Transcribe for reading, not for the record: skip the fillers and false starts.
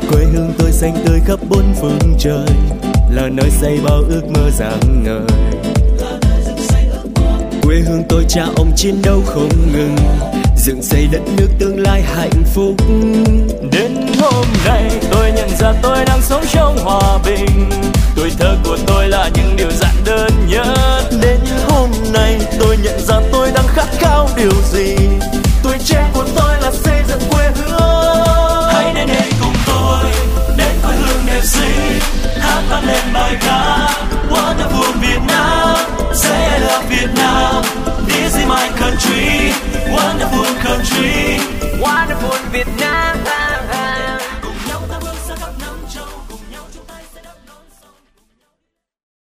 Quê hương tôi xanh tươi khắp bốn phương trời, là nơi xây bao ước mơ rạng ngời. Quê hương tôi cha ông chiến đấu không ngừng, dựng xây đất nước tương lai hạnh phúc. Đến hôm nay tôi nhận ra tôi đang sống trong hòa bình, tuổi thơ của tôi là những điều giản đơn nhất. Đến hôm nay tôi nhận ra tôi đang khát khao điều gì, tuổi trẻ của tôi là xây dựng quê hương. Hãy đến đây cùng tôi, đến quê hương đẹp xinh, hát vang lên bài ca Wonderful Việt Nam. Say I love Việt Nam, this is my country, wonderful country, wonderful Việt Nam.